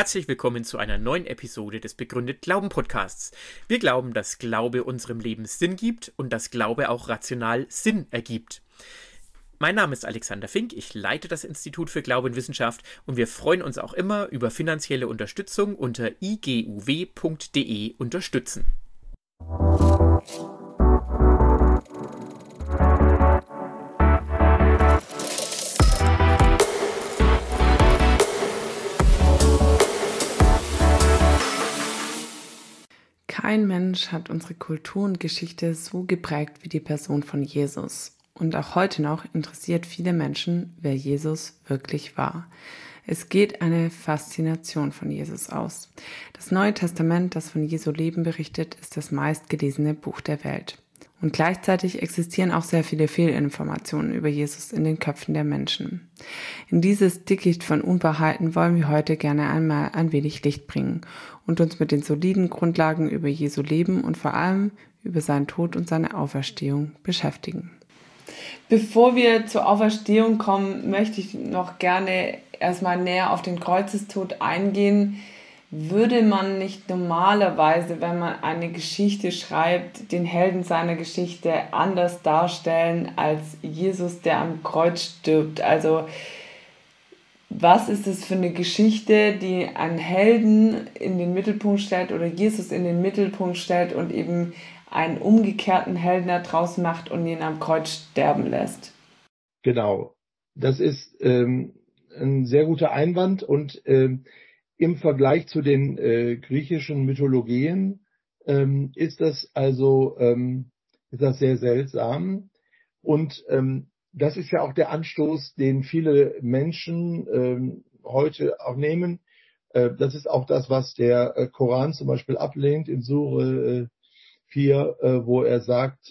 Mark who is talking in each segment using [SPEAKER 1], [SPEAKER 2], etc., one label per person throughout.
[SPEAKER 1] Herzlich willkommen zu einer neuen Episode des Begründet Glauben Podcasts. Wir glauben, dass Glaube unserem Leben Sinn gibt und dass Glaube auch rational Sinn ergibt. Mein Name ist Alexander Fink, ich leite das Institut für Glaube und Wissenschaft und wir freuen uns auch immer über finanzielle Unterstützung unter iguw.de unterstützen.
[SPEAKER 2] Kein Mensch hat unsere Kultur und Geschichte so geprägt wie die Person von Jesus. Und auch heute noch interessiert viele Menschen, wer Jesus wirklich war. Es geht eine Faszination von Jesus aus. Das Neue Testament, das von Jesu Leben berichtet, ist das meistgelesene Buch der Welt. Und gleichzeitig existieren auch sehr viele Fehlinformationen über Jesus in den Köpfen der Menschen. In dieses Dickicht von Unwahrheiten wollen wir heute gerne einmal ein wenig Licht bringen und uns mit den soliden Grundlagen über Jesu Leben und vor allem über seinen Tod und seine Auferstehung beschäftigen. Bevor wir zur Auferstehung kommen, möchte ich noch gerne erstmal näher auf den Kreuzestod eingehen. Würde man nicht normalerweise, wenn man eine Geschichte schreibt, den Helden seiner Geschichte anders darstellen als Jesus, der am Kreuz stirbt? Also was ist es für eine Geschichte, die einen Helden in den Mittelpunkt stellt oder Jesus in den Mittelpunkt stellt und eben einen umgekehrten Helden da draußen macht und ihn am Kreuz sterben lässt?
[SPEAKER 3] Genau, das ist ein sehr guter Einwand und im Vergleich zu den griechischen Mythologien ist das sehr seltsam. Und das ist ja auch der Anstoß, den viele Menschen heute auch nehmen. Das ist auch das, was der Koran zum Beispiel ablehnt in Sure 4, wo er sagt,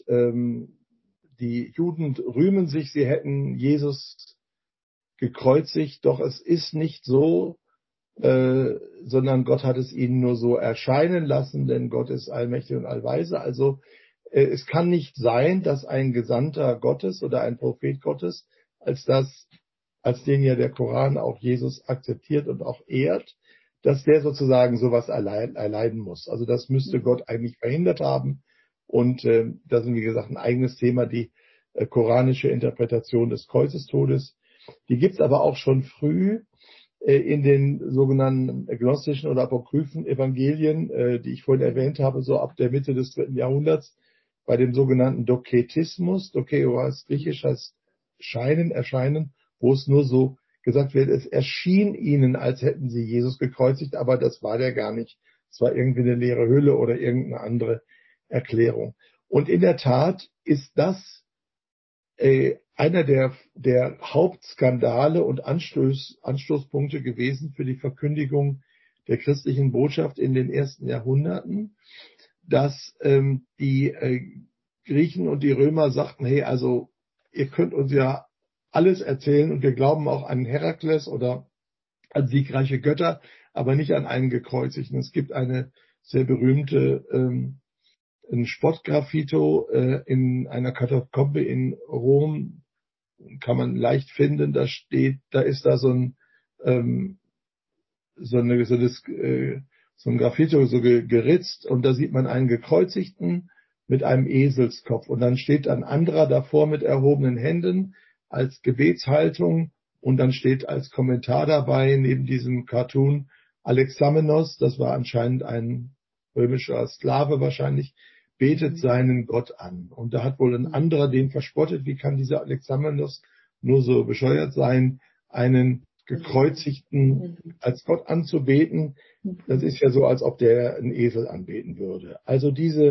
[SPEAKER 3] die Juden rühmen sich, sie hätten Jesus gekreuzigt, doch es ist nicht so, sondern Gott hat es ihnen nur so erscheinen lassen, denn Gott ist allmächtig und allweise. Also es kann nicht sein, dass ein Gesandter Gottes oder ein Prophet Gottes, als den ja der Koran auch Jesus akzeptiert und auch ehrt, dass der sozusagen sowas erleiden muss. Also das müsste Gott eigentlich verhindert haben. Und das ist, wie gesagt, ein eigenes Thema, die koranische Interpretation des Kreuzestodes. Die gibt's aber auch schon früh in den sogenannten gnostischen oder apokryphen Evangelien, die ich vorhin erwähnt habe, so ab der Mitte des 3. Jahrhunderts, bei dem sogenannten Doketismus. Dokeo heißt griechisch, heißt erscheinen, wo es nur so gesagt wird, es erschien ihnen, als hätten sie Jesus gekreuzigt, aber das war der gar nicht. Es war irgendwie eine leere Hülle oder irgendeine andere Erklärung. Und in der Tat ist das einer der Hauptskandale und Anstoßpunkte gewesen für die Verkündigung der christlichen Botschaft in den ersten Jahrhunderten, dass die Griechen und die Römer sagten, hey, also ihr könnt uns ja alles erzählen und wir glauben auch an Herakles oder an siegreiche Götter, aber nicht an einen Gekreuzigten. Es gibt eine sehr berühmte ein Spottgraffito in einer Katakombe in Rom, kann man leicht finden. Da ist da so ein Graffito so geritzt und da sieht man einen Gekreuzigten mit einem Eselskopf und dann steht ein anderer davor mit erhobenen Händen als Gebetshaltung und dann steht als Kommentar dabei neben diesem Cartoon Alexamenos, das war anscheinend ein römischer Sklave wahrscheinlich, betet seinen Gott an. Und da hat wohl ein anderer den verspottet, wie kann dieser Alexamenos nur so bescheuert sein, einen Gekreuzigten als Gott anzubeten. Das ist ja so, als ob der einen Esel anbeten würde. Also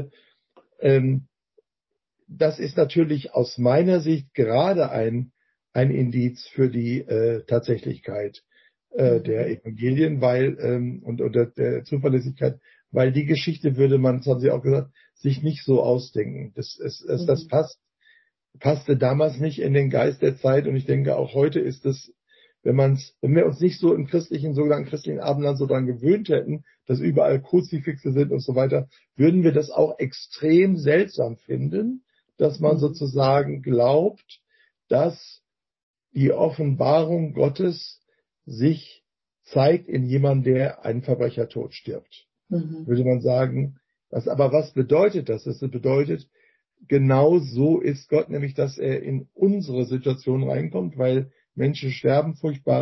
[SPEAKER 3] das ist natürlich aus meiner Sicht gerade ein Indiz für die Tatsächlichkeit der Evangelien, und der Zuverlässigkeit, weil die Geschichte würde man, das haben Sie auch gesagt, sich nicht so ausdenken. Das passte damals nicht in den Geist der Zeit und ich denke auch heute ist es, wenn wir uns nicht so im sogenannten christlichen Abendland so dran gewöhnt hätten, dass überall Kruzifixe sind und so weiter, würden wir das auch extrem seltsam finden, dass man sozusagen glaubt, dass die Offenbarung Gottes sich zeigt in jemandem, der einen Verbrechertod stirbt. Würde man sagen, was bedeutet das? Das bedeutet, genau so ist Gott, nämlich, dass er in unsere Situation reinkommt, weil Menschen sterben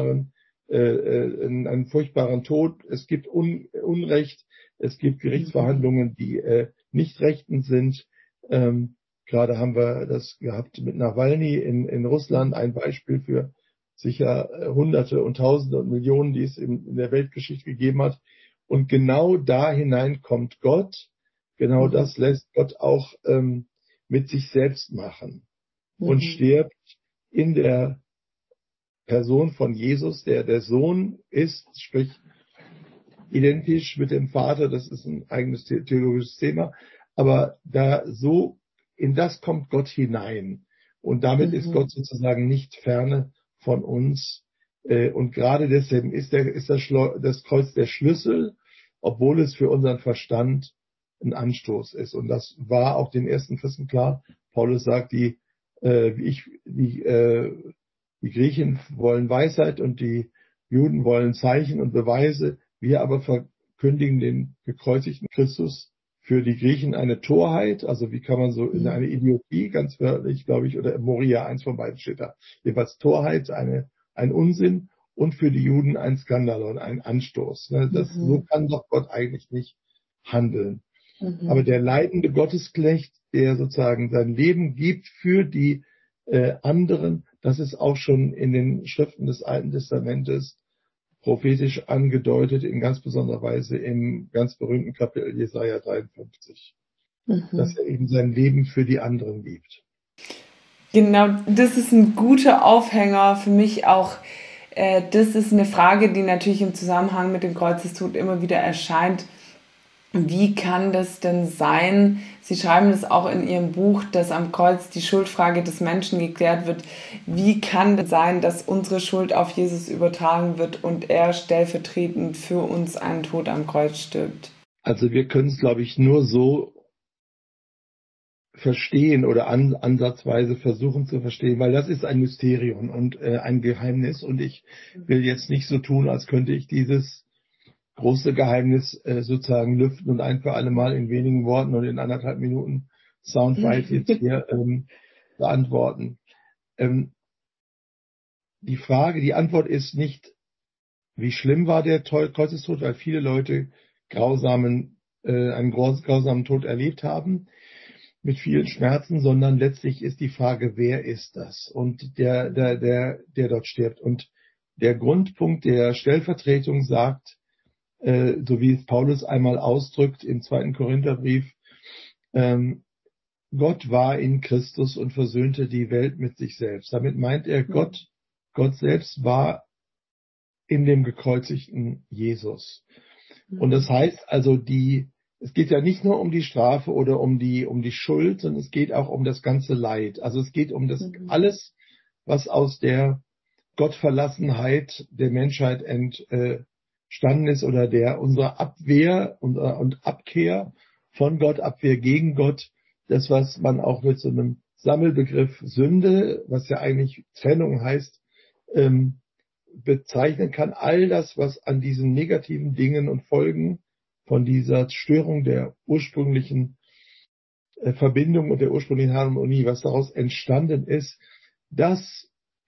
[SPEAKER 3] einen furchtbaren Tod. Es gibt Unrecht, es gibt Gerichtsverhandlungen, die nicht rechtens sind. Gerade haben wir das gehabt mit Nawalny in Russland, ein Beispiel für sicher Hunderte und Tausende und Millionen, die es in der Weltgeschichte gegeben hat. Und genau da hinein kommt Gott. Genau das lässt Gott auch mit sich selbst machen und stirbt in der Person von Jesus, der Sohn ist, sprich identisch mit dem Vater. Das ist ein eigenes theologisches Thema. Aber in das kommt Gott hinein. Und damit ist Gott sozusagen nicht ferne von uns. Und gerade deswegen ist das Kreuz der Schlüssel, obwohl es für unseren Verstand ein Anstoß ist. Und das war auch den ersten Christen klar. Paulus sagt, die Griechen wollen Weisheit und die Juden wollen Zeichen und Beweise. Wir aber verkündigen den gekreuzigten Christus, für die Griechen eine Torheit, also wie kann man so in eine Idiotie, ganz wörtlich, glaube ich, oder Moria, eins von beiden steht da. Jeweils Torheit, ein Unsinn, und für die Juden ein Skandalon, ein Anstoß. So kann doch Gott eigentlich nicht handeln. Aber der leidende Gottesknecht, der sozusagen sein Leben gibt für die anderen, das ist auch schon in den Schriften des Alten Testamentes prophetisch angedeutet, in ganz besonderer Weise im ganz berühmten Kapitel Jesaja 53, dass er eben sein Leben für die anderen gibt.
[SPEAKER 2] Genau, das ist ein guter Aufhänger für mich auch. Das ist eine Frage, die natürlich im Zusammenhang mit dem Kreuzestod immer wieder erscheint. Wie kann das denn sein? Sie schreiben es auch in Ihrem Buch, dass am Kreuz die Schuldfrage des Menschen geklärt wird. Wie kann es sein, dass unsere Schuld auf Jesus übertragen wird und er stellvertretend für uns einen Tod am Kreuz stirbt?
[SPEAKER 3] Also wir können es, glaube ich, nur so verstehen oder ansatzweise versuchen zu verstehen, weil das ist ein Mysterium und ein Geheimnis. Und ich will jetzt nicht so tun, als könnte ich dieses große Geheimnis sozusagen lüften und ein für alle Mal in wenigen Worten und in 1,5 Minuten Soundbite jetzt hier beantworten. Die Antwort ist nicht, wie schlimm war der Kreuzestod, weil viele Leute einen grausamen Tod erlebt haben mit vielen Schmerzen, sondern letztlich ist die Frage, wer ist das? Und der dort stirbt. Und der Grundpunkt der Stellvertretung sagt, so wie es Paulus einmal ausdrückt im 2. Korintherbrief, Gott war in Christus und versöhnte die Welt mit sich selbst. Damit meint er, Gott selbst war in dem gekreuzigten Jesus. Und das heißt also, es geht ja nicht nur um die Strafe oder um die Schuld, sondern es geht auch um das ganze Leid. Also es geht um das alles, was aus der Gottverlassenheit der Menschheit entstanden ist oder unserer Abwehr und Abkehr von Gott, Abwehr gegen Gott, das, was man auch mit so einem Sammelbegriff Sünde, was ja eigentlich Trennung heißt, bezeichnen kann. All das, was an diesen negativen Dingen und Folgen von dieser Störung der ursprünglichen Verbindung und der ursprünglichen Harmonie, was daraus entstanden ist, das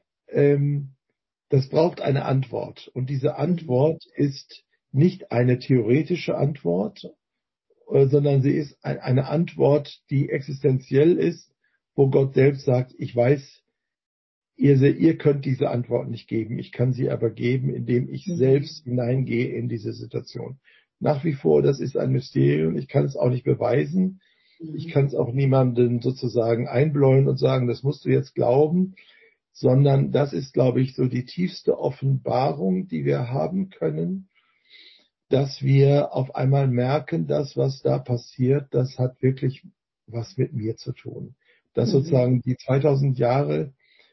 [SPEAKER 3] braucht eine Antwort. Und diese Antwort ist nicht eine theoretische Antwort, sondern sie ist eine Antwort, die existenziell ist, wo Gott selbst sagt, ich weiß, ihr könnt diese Antwort nicht geben, ich kann sie aber geben, indem ich selbst hineingehe in diese Situation. Nach wie vor, das ist ein Mysterium, ich kann es auch nicht beweisen, ich kann es auch niemandem sozusagen einbläuen und sagen, das musst du jetzt glauben, sondern das ist, glaube ich, so die tiefste Offenbarung, die wir haben können, dass wir auf einmal merken, das, was da passiert, das hat wirklich was mit mir zu tun. Dass sozusagen die 2000 Jahre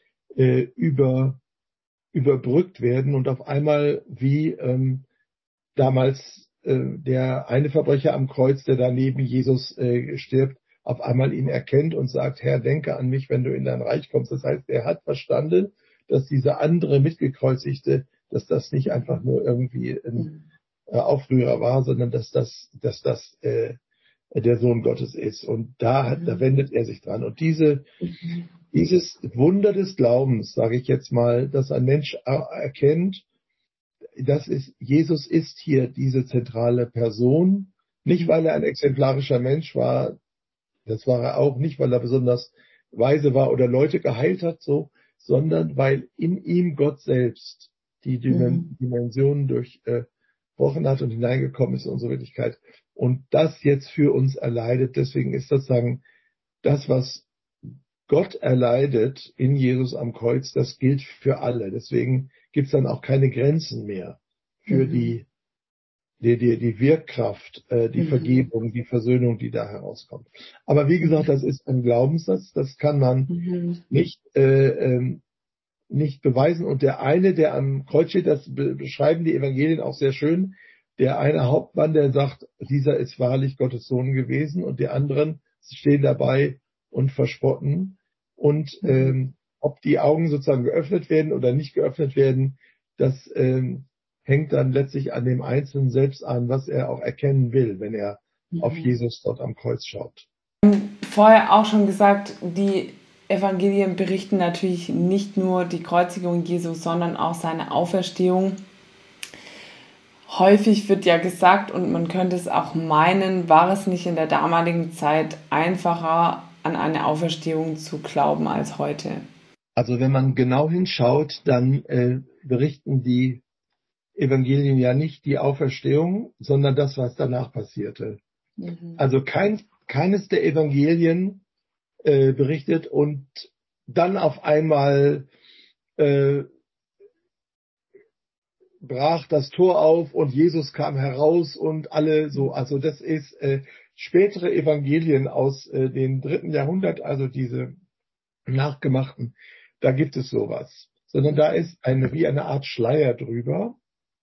[SPEAKER 3] überbrückt werden und auf einmal wie damals der eine Verbrecher am Kreuz, der da neben Jesus stirbt, auf einmal ihn erkennt und sagt, Herr, denke an mich, wenn du in dein Reich kommst. Das heißt, er hat verstanden, dass dieser andere Mitgekreuzigte dass das nicht einfach nur irgendwie ein Aufrührer war, sondern dass das der Sohn Gottes ist. Und da wendet er sich dran. Und dieses Wunder des Glaubens, sage ich jetzt mal, dass ein Mensch erkennt, Jesus ist hier diese zentrale Person, nicht weil er ein exemplarischer Mensch war, das war er auch, nicht weil er besonders weise war oder Leute geheilt hat, so, sondern weil in ihm Gott selbst die Dimensionen durchbrochen hat und hineingekommen ist in unsere Wirklichkeit und das jetzt für uns erleidet. Deswegen ist sozusagen das, was Gott erleidet in Jesus am Kreuz, das gilt für alle. Deswegen gibt es dann auch keine Grenzen mehr für die Wirkkraft, die Vergebung, die Versöhnung, die da herauskommt. Aber wie gesagt, das ist ein Glaubenssatz, das kann man nicht beweisen. Und der eine, der am Kreuz steht, das beschreiben die Evangelien auch sehr schön, der eine Hauptmann, der sagt, dieser ist wahrlich Gottes Sohn gewesen, und die anderen stehen dabei und verspotten. Und ob die Augen sozusagen geöffnet werden oder nicht geöffnet werden, das hängt dann letztlich an dem Einzelnen selbst an, was er auch erkennen will, wenn er auf Jesus dort am Kreuz schaut.
[SPEAKER 2] Vorher auch schon gesagt, die Evangelien berichten natürlich nicht nur die Kreuzigung Jesu, sondern auch seine Auferstehung. Häufig wird ja gesagt, und man könnte es auch meinen, war es nicht in der damaligen Zeit einfacher, an eine Auferstehung zu glauben als heute?
[SPEAKER 3] Also wenn man genau hinschaut, dann berichten die Evangelien ja nicht die Auferstehung, sondern das, was danach passierte. Also keines der Evangelien berichtet und dann auf einmal brach das Tor auf und Jesus kam heraus und alle so. Also das ist spätere Evangelien aus dem 3. Jahrhundert, also diese nachgemachten, da gibt es sowas. Sondern da ist wie eine Art Schleier drüber.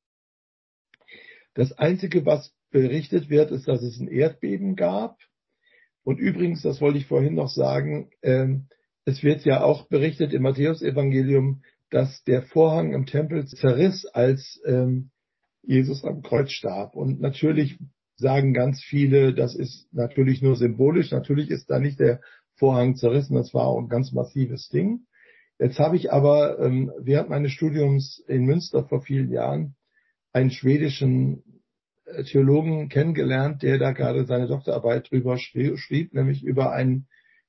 [SPEAKER 3] Das Einzige, was berichtet wird, ist, dass es ein Erdbeben gab. Und übrigens, das wollte ich vorhin noch sagen, es wird ja auch berichtet im Matthäus-Evangelium, dass der Vorhang im Tempel zerriss, als Jesus am Kreuz starb. Und natürlich sagen ganz viele, das ist natürlich nur symbolisch. Natürlich ist da nicht der Vorhang zerrissen, das war auch ein ganz massives Ding. Jetzt habe ich aber während meines Studiums in Münster vor vielen Jahren einen schwedischen Theologen kennengelernt, der da gerade seine Doktorarbeit drüber schrieb, nämlich über einen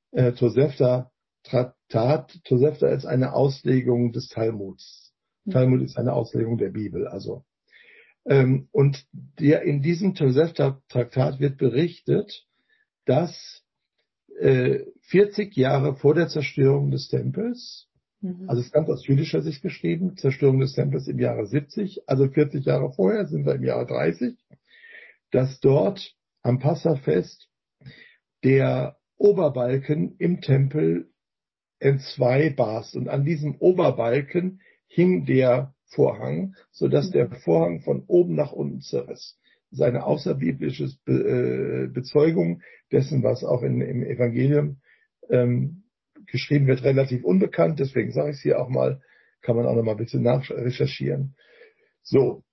[SPEAKER 3] Tosefta-Traktat. Tosefta ist eine Auslegung des Talmuds. Talmud ist eine Auslegung der Bibel, also. Und in diesem Tosefta-Traktat wird berichtet, dass 40 Jahre vor der Zerstörung des Tempels, also es ist ganz aus jüdischer Sicht geschrieben, Zerstörung des Tempels im Jahre 70, also 40 Jahre vorher sind wir im Jahre 30, dass dort am Passafest der Oberbalken im Tempel entzwei barst. Und an diesem Oberbalken hing der Vorhang, sodass der Vorhang von oben nach unten zerriss. Das ist eine außerbiblische Bezeugung dessen, was auch im Evangelium geschrieben wird, relativ unbekannt. Deswegen sage ich es hier auch mal, kann man auch noch mal ein bisschen nachrecherchieren. So,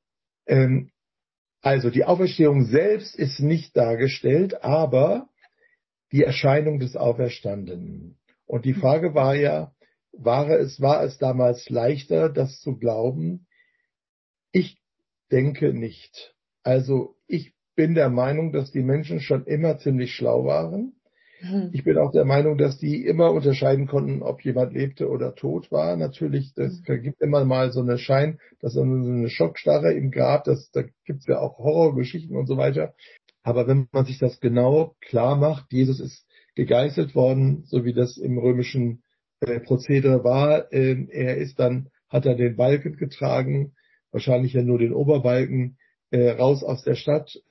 [SPEAKER 3] also die Auferstehung selbst ist nicht dargestellt, aber die Erscheinung des Auferstandenen. Und die Frage war ja, war es damals leichter, das zu glauben? Ich denke nicht. Also ich bin der Meinung, dass die Menschen schon immer ziemlich schlau waren. Ich bin auch der Meinung, dass die immer unterscheiden konnten, ob jemand lebte oder tot war. Natürlich, das gibt immer mal so einen Schein, dass so eine Schockstarre im Grab, da gibt es ja auch Horrorgeschichten und so weiter. Aber wenn man sich das genau klar macht, Jesus ist gegeißelt worden, so wie das im römischen Prozedere war. Hat er den Balken getragen, wahrscheinlich ja nur den Oberbalken, raus aus der Stadt,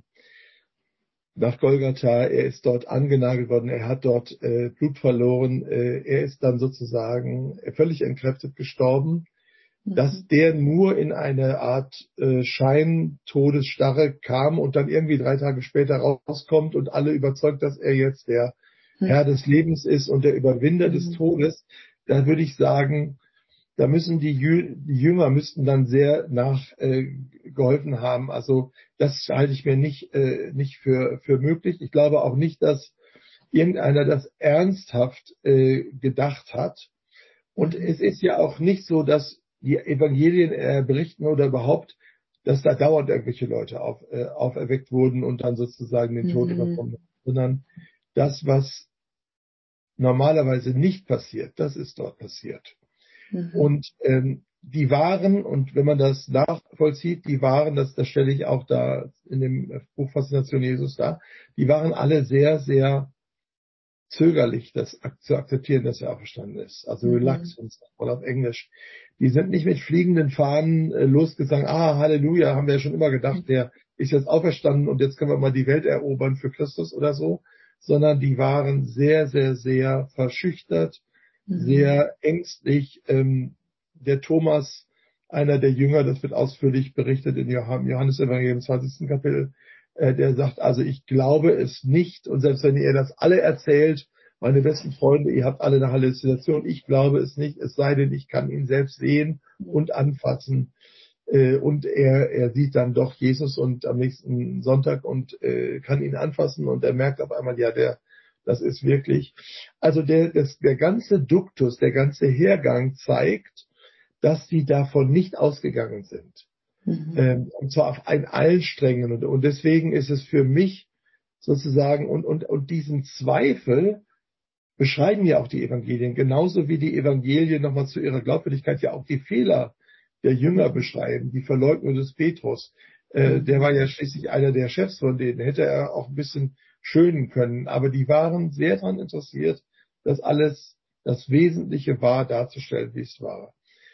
[SPEAKER 3] nach Golgatha. Er ist dort angenagelt worden, er hat dort Blut verloren, er ist dann sozusagen völlig entkräftet gestorben. Dass der nur in eine Art Scheintodesstarre kam und dann irgendwie 3 Tage später rauskommt und alle überzeugt, dass er jetzt der Herr des Lebens ist und der Überwinder des Todes, da würde ich sagen, da müssen die Jünger müssten dann sehr nachgeholfen haben. Also das halte ich mir nicht für möglich. Ich glaube auch nicht, dass irgendeiner das ernsthaft gedacht hat. Und es ist ja auch nicht so, dass die Evangelien berichten oder überhaupt, dass da dauernd irgendwelche Leute auferweckt wurden und dann sozusagen den Tod überkommen, sondern das, was normalerweise nicht passiert, das ist dort passiert. Und die waren, und wenn man das nachvollzieht, die waren, das stelle ich auch da in dem Buch Faszination Jesus dar, die waren alle sehr, sehr zögerlich, das zu akzeptieren, dass er auferstanden ist. Also reluctant, oder auf Englisch. Die sind nicht mit fliegenden Fahnen losgesagt, Halleluja, haben wir ja schon immer gedacht, der ist jetzt auferstanden und jetzt können wir mal die Welt erobern für Christus oder so, sondern die waren sehr, sehr, sehr verschüchtert, sehr ängstlich. Der Thomas, einer der Jünger, das wird ausführlich berichtet in Johannes Evangelium 20. Kapitel, der sagt, also ich glaube es nicht, und selbst wenn ihr das alle erzählt, meine besten Freunde, ihr habt alle eine Halluzination, ich glaube es nicht, es sei denn, ich kann ihn selbst sehen und anfassen. Und er sieht dann doch Jesus und am nächsten Sonntag und kann ihn anfassen und er merkt auf einmal, ja, das ist wirklich, also der ganze Duktus, der ganze Hergang zeigt, dass sie davon nicht ausgegangen sind. Und zwar auf allen Strängen. Und deswegen ist es für mich sozusagen, und diesen Zweifel beschreiben ja auch die Evangelien, genauso wie die Evangelien nochmal zu ihrer Glaubwürdigkeit ja auch die Fehler der Jünger beschreiben, die Verleugnung des Petrus. Der war ja schließlich einer der Chefs von denen, hätte er auch ein bisschen schönen können. Aber die waren sehr daran interessiert, dass alles das Wesentliche war, darzustellen, wie es war.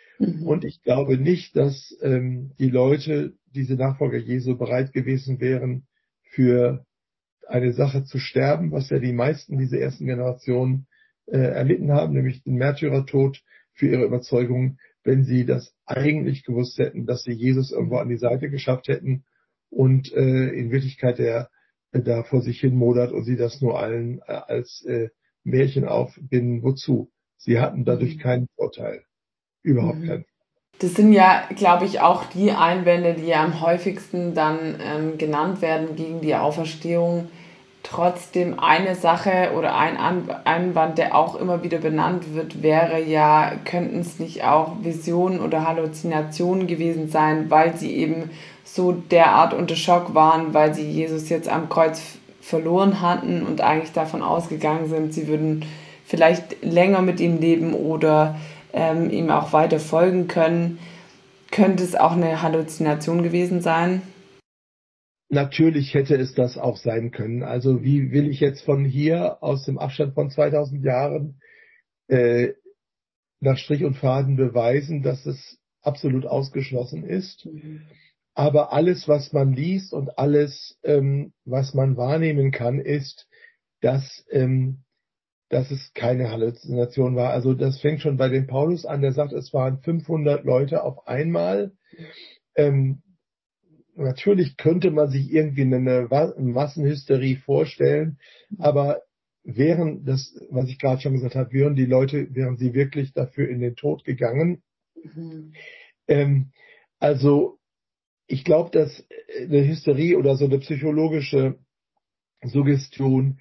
[SPEAKER 3] Und ich glaube nicht, dass die Leute, diese Nachfolger Jesu, bereit gewesen wären, für eine Sache zu sterben, was ja die meisten dieser ersten Generationen erlitten haben, nämlich den Märtyrertod für ihre Überzeugung, wenn sie das eigentlich gewusst hätten, dass sie Jesus irgendwo an die Seite geschafft hätten und in Wirklichkeit der da vor sich hin modert und sie das nur allen als Märchen aufbinden. Wozu? Sie hatten dadurch keinen Vorteil. Überhaupt keinen.
[SPEAKER 2] Das sind ja, glaube ich, auch die Einwände, die ja am häufigsten dann genannt werden gegen die Auferstehung. Trotzdem eine Sache oder ein Einwand, der auch immer wieder benannt wird, wäre ja, könnten es nicht auch Visionen oder Halluzinationen gewesen sein, weil sie eben so derart unter Schock waren, weil sie Jesus jetzt am Kreuz verloren hatten und eigentlich davon ausgegangen sind, sie würden vielleicht länger mit ihm leben oder ihm auch weiter folgen können. Könnte es auch eine Halluzination gewesen sein?
[SPEAKER 3] Natürlich hätte es das auch sein können. Also wie will ich jetzt von hier aus dem Abstand von 2000 Jahren nach Strich und Faden beweisen, dass es absolut ausgeschlossen ist. Aber alles, was man liest und alles, was man wahrnehmen kann, ist, dass es keine Halluzination war. Also das fängt schon bei dem Paulus an, der sagt, es waren 500 Leute auf einmal. Natürlich könnte man sich irgendwie eine Massenhysterie vorstellen, aber wären das, was ich gerade schon gesagt habe, wären sie wirklich dafür in den Tod gegangen? Also ich glaube, dass eine Hysterie oder so eine psychologische Suggestion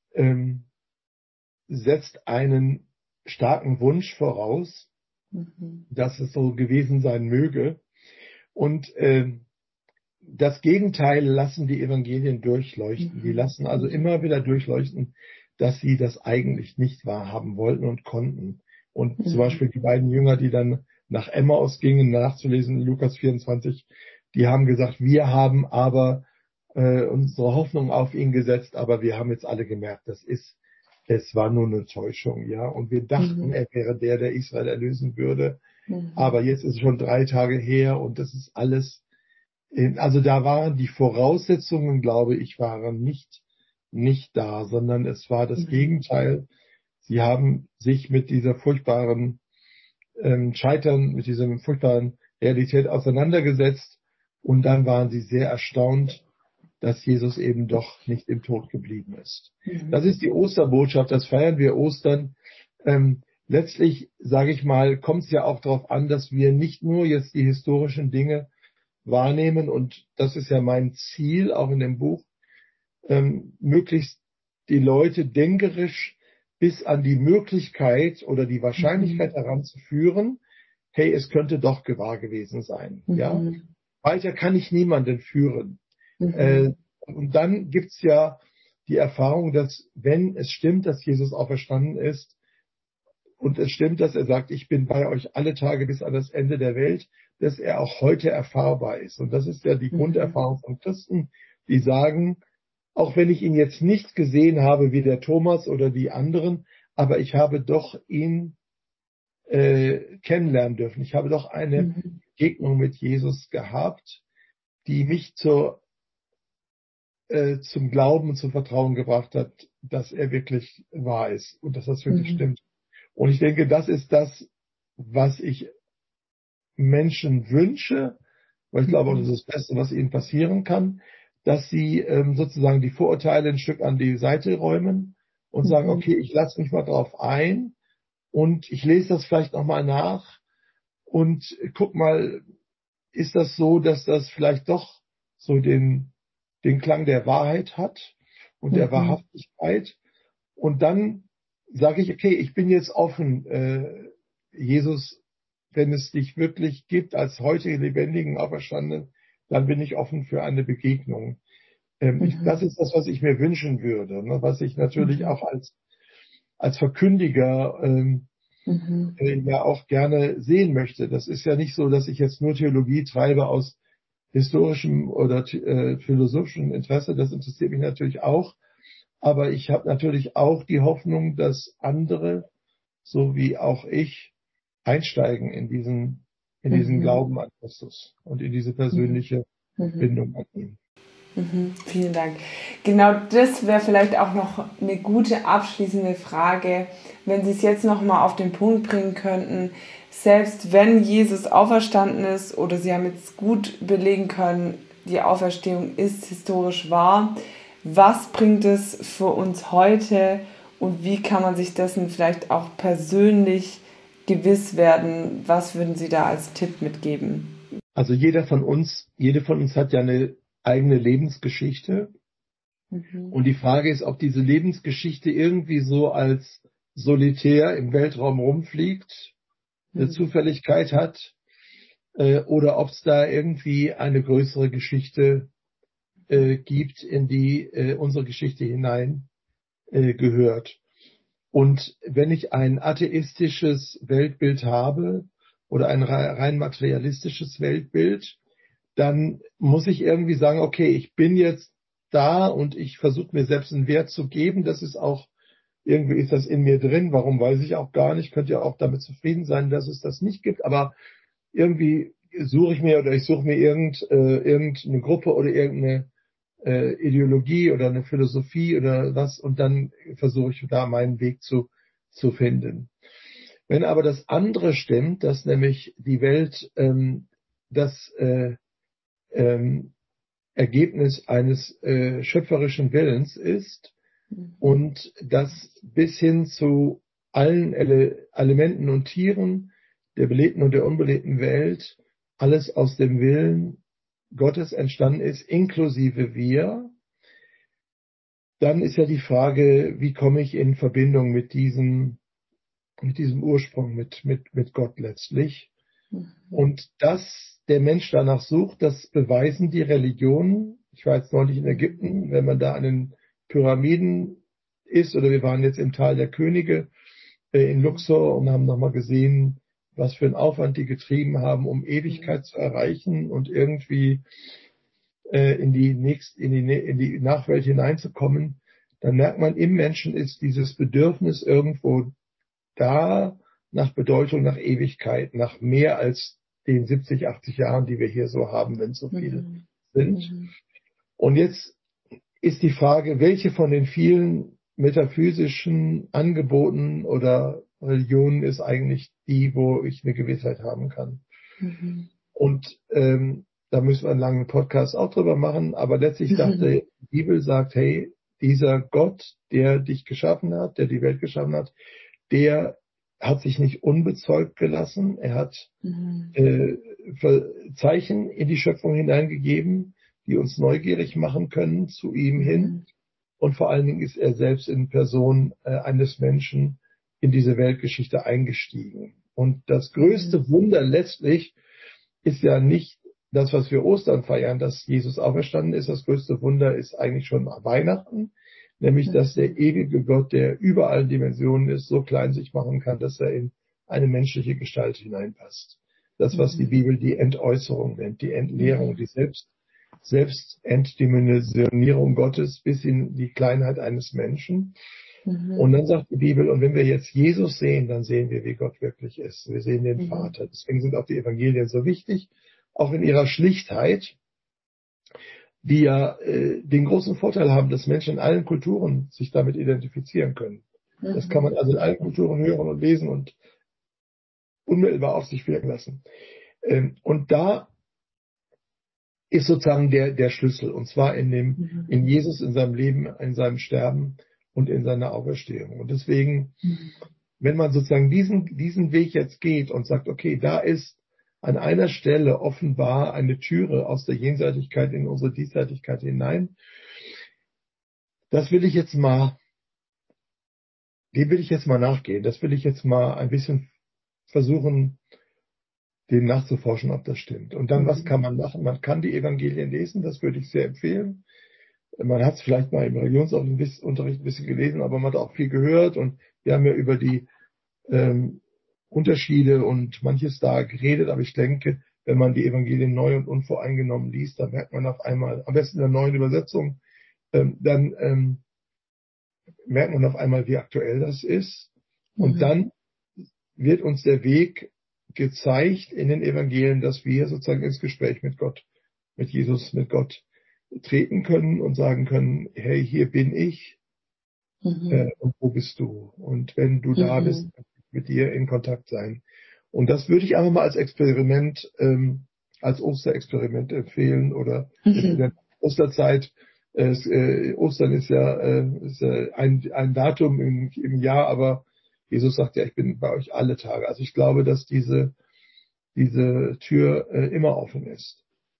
[SPEAKER 3] setzt einen starken Wunsch voraus, dass es so gewesen sein möge. Und das Gegenteil lassen die Evangelien durchleuchten. Die lassen also immer wieder durchleuchten, dass sie das eigentlich nicht wahrhaben wollten und konnten. Und zum Beispiel die beiden Jünger, die dann nach Emmaus gingen, nachzulesen in Lukas 24, die haben gesagt, wir haben aber unsere Hoffnung auf ihn gesetzt, aber wir haben jetzt alle gemerkt, es war nur eine Täuschung, ja. Und wir dachten, er wäre der Israel erlösen würde. Aber jetzt ist es schon 3 Tage her und das ist alles, also da waren die Voraussetzungen, glaube ich, waren nicht da, sondern es war das Gegenteil. Sie haben sich mit dieser furchtbaren Scheitern, mit dieser furchtbaren Realität auseinandergesetzt und dann waren sie sehr erstaunt, dass Jesus eben doch nicht im Tod geblieben ist. Das ist die Osterbotschaft, das feiern wir Ostern. letztlich, sage ich mal, kommt es ja auch darauf an, dass wir nicht nur jetzt die historischen Dinge wahrnehmen, und das ist ja mein Ziel auch in dem Buch, möglichst die Leute denkerisch bis an die Möglichkeit oder die Wahrscheinlichkeit heranzuführen, hey, es könnte doch gewahr gewesen sein. Ja? Weiter kann ich niemanden führen. Und dann gibt's ja die Erfahrung, dass wenn es stimmt, dass Jesus auferstanden ist, und es stimmt, dass er sagt, ich bin bei euch alle Tage bis an das Ende der Welt, dass er auch heute erfahrbar ist. Und das ist ja die Grunderfahrung von Christen, die sagen, auch wenn ich ihn jetzt nicht gesehen habe wie der Thomas oder die anderen, aber ich habe doch ihn kennenlernen dürfen. Ich habe doch eine Begegnung mit Jesus gehabt, die mich zum Glauben und zum Vertrauen gebracht hat, dass er wirklich wahr ist und dass das wirklich stimmt. Und ich denke, das ist das, was ich Menschen wünsche, weil ich glaube, das ist das Beste, was ihnen passieren kann, dass sie sozusagen die Vorurteile ein Stück an die Seite räumen und sagen, okay, ich lasse mich mal drauf ein und ich lese das vielleicht nochmal nach und guck mal, ist das so, dass das vielleicht doch so den Klang der Wahrheit hat und der Wahrhaftigkeit. Und dann sage ich, okay, ich bin jetzt offen, Jesus, wenn es dich wirklich gibt als heute lebendigen Auferstandenen, dann bin ich offen für eine Begegnung. Das ist das, was ich mir wünschen würde, ne? Was ich natürlich auch als Verkündiger ja auch gerne sehen möchte. Das ist ja nicht so, dass ich jetzt nur Theologie treibe aus historischem oder philosophischem Interesse. Das interessiert mich natürlich auch. Aber ich habe natürlich auch die Hoffnung, dass andere, so wie auch ich, einsteigen in diesen Glauben an Christus und in diese persönliche Bindung an ihn.
[SPEAKER 2] Vielen Dank. Genau, das wäre vielleicht auch noch eine gute abschließende Frage, wenn Sie es jetzt nochmal auf den Punkt bringen könnten. Selbst wenn Jesus auferstanden ist oder Sie haben jetzt gut belegen können, die Auferstehung ist historisch wahr, was bringt es für uns heute und wie kann man sich dessen vielleicht auch persönlich gewiss werden? Was würden Sie da als Tipp mitgeben?
[SPEAKER 3] Also jede von uns hat ja eine eigene Lebensgeschichte. Und die Frage ist, ob diese Lebensgeschichte irgendwie so als solitär im Weltraum rumfliegt, eine Zufälligkeit hat, oder ob es da irgendwie eine größere Geschichte gibt, in die unsere Geschichte hinein gehört. Und wenn ich ein atheistisches Weltbild habe oder ein rein materialistisches Weltbild, dann muss ich irgendwie sagen, okay, ich bin jetzt da und ich versuche mir selbst einen Wert zu geben. Das ist auch, irgendwie ist das in mir drin. Warum, weiß ich auch gar nicht. Könnte ja auch damit zufrieden sein, dass es das nicht gibt. Aber irgendwie suche ich mir irgendeine Gruppe oder irgendeine Ideologie oder eine Philosophie oder was und dann versuche ich da meinen Weg zu finden. Wenn aber das andere stimmt, dass nämlich die Welt das Ergebnis eines schöpferischen Willens ist und das bis hin zu allen Elementen und Tieren der belebten und der unbelebten Welt alles aus dem Willen Gottes entstanden ist, inklusive wir, dann ist ja die Frage, wie komme ich in Verbindung mit diesem Ursprung, mit Gott letztlich. Und dass der Mensch danach sucht, das beweisen die Religionen. Ich war jetzt neulich in Ägypten, wenn man da an den Pyramiden ist, oder wir waren jetzt im Tal der Könige in Luxor und haben nochmal gesehen, was für einen Aufwand die getrieben haben, um Ewigkeit zu erreichen und irgendwie in die Nachwelt hineinzukommen, dann merkt man, im Menschen ist dieses Bedürfnis irgendwo da, nach Bedeutung, nach Ewigkeit, nach mehr als den 70, 80 Jahren, die wir hier so haben, wenn es so viele sind. Und jetzt ist die Frage, welche von den vielen metaphysischen Angeboten oder Religionen ist eigentlich die, wo ich eine Gewissheit haben kann. Und da müssen wir einen langen Podcast auch drüber machen, aber letztlich dachte, die Bibel sagt, hey, dieser Gott, der dich geschaffen hat, der die Welt geschaffen hat, der hat sich nicht unbezeugt gelassen. Er hat Zeichen in die Schöpfung hineingegeben, die uns neugierig machen können zu ihm hin. Und vor allen Dingen ist er selbst in Person eines Menschen in diese Weltgeschichte eingestiegen. Und das größte Wunder letztlich ist ja nicht das, was wir Ostern feiern, dass Jesus auferstanden ist. Das größte Wunder ist eigentlich schon Weihnachten, nämlich dass der ewige Gott, der über allen Dimensionen ist, so klein sich machen kann, dass er in eine menschliche Gestalt hineinpasst. Das, was die Bibel die Entäußerung nennt, die Entleerung, die Selbstentdimensionierung Gottes bis in die Kleinheit eines Menschen. Und dann sagt die Bibel, und wenn wir jetzt Jesus sehen, dann sehen wir, wie Gott wirklich ist. Wir sehen den Vater. Deswegen sind auch die Evangelien so wichtig, auch in ihrer Schlichtheit, die ja den großen Vorteil haben, dass Menschen in allen Kulturen sich damit identifizieren können. Das kann man also in allen Kulturen hören und lesen und unmittelbar auf sich wirken lassen. Und da ist sozusagen der Schlüssel, und zwar in Jesus, in seinem Leben, in seinem Sterben und in seiner Auferstehung. Und deswegen, wenn man sozusagen diesen Weg jetzt geht und sagt, okay, da ist an einer Stelle offenbar eine Türe aus der Jenseitigkeit in unsere Diesseitigkeit hinein, dem will ich jetzt mal nachgehen. Das will ich jetzt mal ein bisschen versuchen, dem nachzuforschen, ob das stimmt. Und dann, was kann man machen? Man kann die Evangelien lesen, das würde ich sehr empfehlen. Man hat es vielleicht mal im Religionsunterricht ein bisschen gelesen, aber man hat auch viel gehört, und wir haben ja über die Unterschiede und manches da geredet, aber ich denke, wenn man die Evangelien neu und unvoreingenommen liest, dann merkt man auf einmal, am besten in der neuen Übersetzung, dann merkt man auf einmal, wie aktuell das ist. Und dann wird uns der Weg gezeigt in den Evangelien, dass wir sozusagen ins Gespräch mit Gott, mit Jesus, mit Gott treten können und sagen können, hey, hier bin ich, und wo bist du? Und wenn du da bist, mit dir in Kontakt sein. Und das würde ich einfach mal als Experiment, als Osterexperiment empfehlen, oder in der Osterzeit. Ostern ist ja ein Datum im Jahr, aber Jesus sagt ja, ich bin bei euch alle Tage. Also ich glaube, dass diese Tür immer offen ist.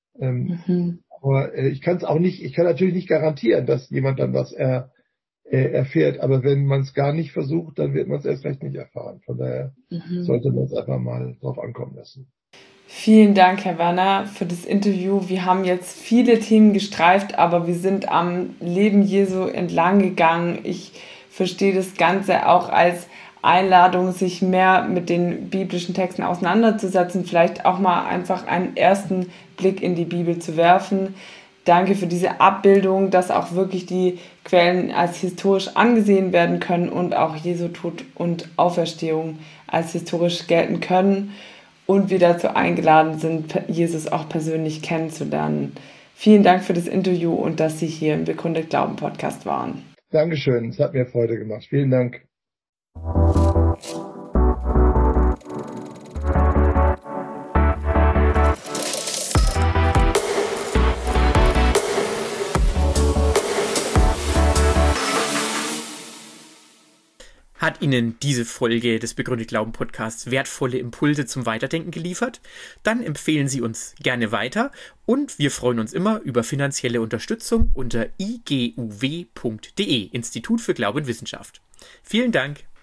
[SPEAKER 3] Aber ich kann natürlich nicht garantieren, dass jemand dann was erfährt, aber wenn man es gar nicht versucht, dann wird man es erst recht nicht erfahren. Von daher sollte man es einfach mal drauf ankommen lassen.
[SPEAKER 2] Vielen Dank, Herr Werner, für das Interview. Wir haben jetzt viele Themen gestreift, aber wir sind am Leben Jesu entlang gegangen. Ich verstehe das Ganze auch als Einladung, sich mehr mit den biblischen Texten auseinanderzusetzen, vielleicht auch mal einfach einen ersten Blick in die Bibel zu werfen. Danke für diese Abbildung, dass auch wirklich die Quellen als historisch angesehen werden können und auch Jesu Tod und Auferstehung als historisch gelten können und wir dazu eingeladen sind, Jesus auch persönlich kennenzulernen. Vielen Dank für das Interview und dass Sie hier im Begründet Glauben Podcast waren.
[SPEAKER 3] Dankeschön, es hat mir Freude gemacht. Vielen Dank.
[SPEAKER 1] Hat Ihnen diese Folge des Begründet Glauben Podcasts wertvolle Impulse zum Weiterdenken geliefert? Dann empfehlen Sie uns gerne weiter und wir freuen uns immer über finanzielle Unterstützung unter iguw.de, Institut für Glaube und Wissenschaft. Vielen Dank.